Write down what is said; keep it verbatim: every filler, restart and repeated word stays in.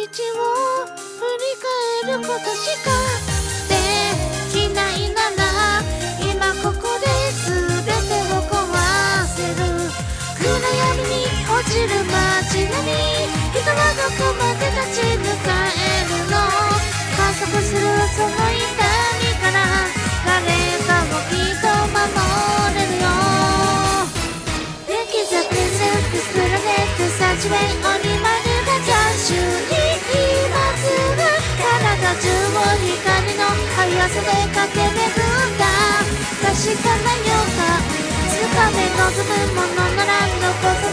り返ることしかできないなら今ここで全てを壊せる。暗闇に落ちる街並み、人はどこまで立ち向かえるの。加速するその痛みから誰かもきっと守れるよ。Thank you the present, this planet, such way 鬼丸が雑種に今すぐ体中を光の速さで駆け巡った確かな予感、つかめ望むものなら残す